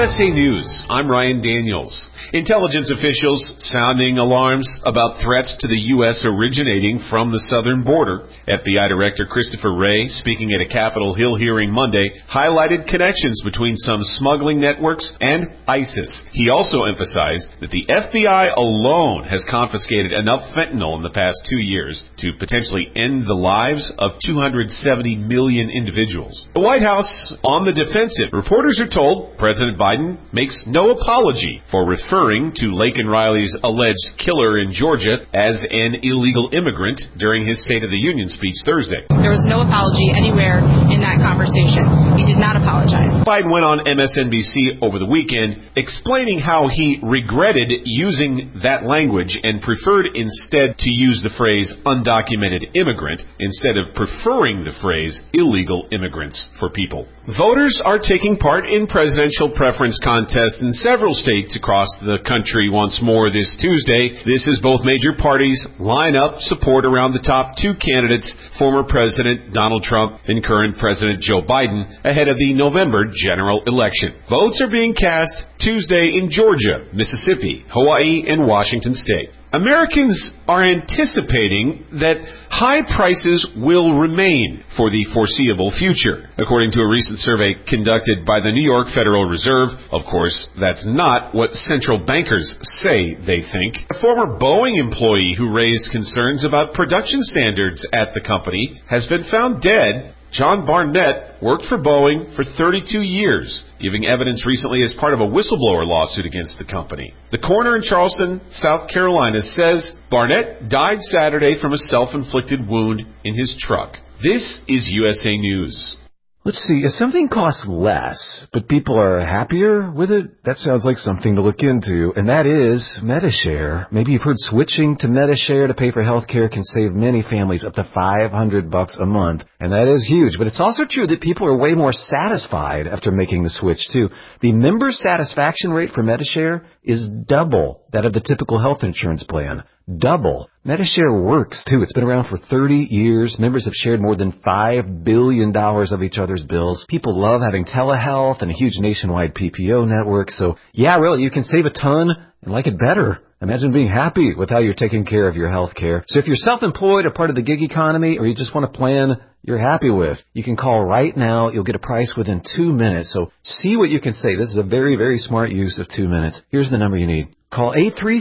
USA News, I'm Ryan Daniels. Intelligence officials sounding alarms about threats to the U.S. originating from the southern border. FBI Director Christopher Wray, speaking at a Capitol Hill hearing Monday, highlighted connections between some smuggling networks and ISIS. He also emphasized that the FBI alone has confiscated enough fentanyl in the past 2 years to potentially end the lives of 270 million individuals. The White House on the defensive. Reporters are told President Biden makes no apology for referring to Laken Riley's alleged killer in Georgia as an illegal immigrant during his State of the Union speech Thursday. There was no apology anywhere in that conversation. He did not apologize. Biden went on MSNBC over the weekend explaining how he regretted using that language and preferred instead to use the phrase undocumented immigrant instead of preferring the phrase illegal immigrants for people. Voters are taking part in presidential preference contests in several states across the country once more this Tuesday. This as both major parties line up support around the top two candidates, former President Donald Trump and current President Joe Biden, ahead of the November general election. Votes are being cast Tuesday in Georgia, Mississippi, Hawaii, and Washington State. Americans are anticipating that high prices will remain for the foreseeable future, according to a recent survey conducted by the New York Federal Reserve. Of course, that's not what central bankers say they think. A former Boeing employee who raised concerns about production standards at the company has been found dead. John Barnett worked for Boeing for 32 years, giving evidence recently as part of a whistleblower lawsuit against the company. The coroner in Charleston, South Carolina, says Barnett died Saturday from a self-inflicted wound in his truck. This is USA News. Let's see, if something costs less, but people are happier with it, that sounds like something to look into, and that is Medi-Share. Maybe you've heard switching to Medi-Share to pay for health care can save many families up to $500 a month, and that is huge. But it's also true that people are way more satisfied after making the switch, too. The member satisfaction rate for Medi-Share is double that of the typical health insurance plan. Double. Medi-Share works, too. It's been around for 30 years. Members have shared more than $5 billion of each other's bills. People love having telehealth and a huge nationwide PPO network. So, yeah, really, you can save a ton and like it better. Imagine being happy with how you're taking care of your health care. So if you're self-employed or part of the gig economy, or you just want a plan you're happy with, you can call right now. You'll get a price within 2 minutes. So see what you can save. This is a very, very smart use of 2 minutes. Here's the number you need. Call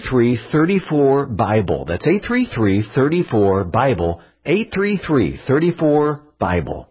833-34-BIBLE. That's 833-34-BIBLE. 833-34-BIBLE.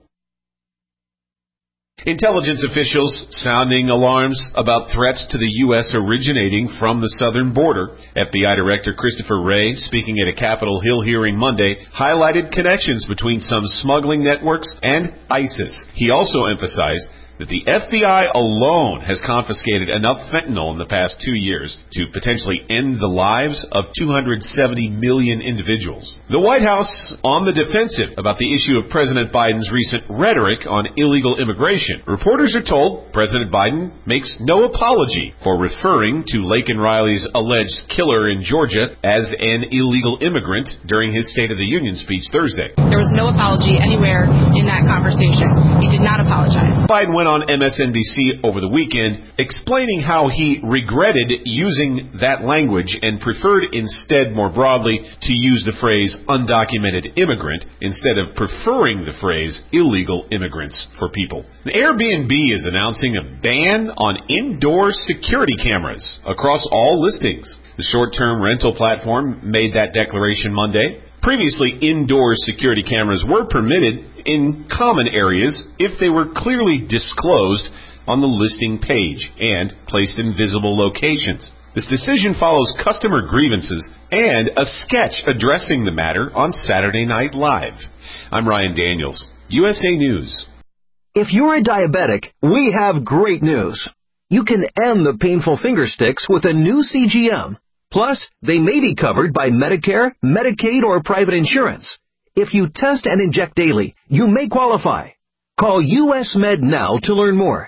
Intelligence officials sounding alarms about threats to the U.S. originating from the southern border. FBI Director Christopher Wray, speaking at a Capitol Hill hearing Monday, highlighted connections between some smuggling networks and ISIS. He also emphasized that the FBI alone has confiscated enough fentanyl in the past 2 years to potentially end the lives of 270 million individuals. The White House on the defensive about the issue of President Biden's recent rhetoric on illegal immigration. Reporters are told President Biden makes no apology for referring to Laken Riley's alleged killer in Georgia as an illegal immigrant during his State of the Union speech Thursday. There was no apology anywhere in that conversation. He did not apologize. Biden went on MSNBC over the weekend explaining how he regretted using that language and preferred instead more broadly to use the phrase undocumented immigrant instead of preferring the phrase illegal immigrants for people. Airbnb is announcing a ban on indoor security cameras across all listings. The short-term rental platform made that declaration Monday. Previously, indoor security cameras were permitted in common areas if they were clearly disclosed on the listing page and placed in visible locations. This decision follows customer grievances and a sketch addressing the matter on Saturday Night Live. I'm Ryan Daniels, USA News. If you're a diabetic, we have great news. You can end the painful finger sticks with a new CGM. Plus, they may be covered by Medicare, Medicaid, or private insurance. If you test and inject daily, you may qualify. Call US Med now to learn more.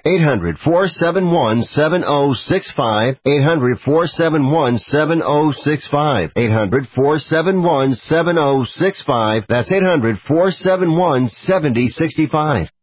800-471-7065. 800-471-7065. 800-471-7065. That's 800-471-7065.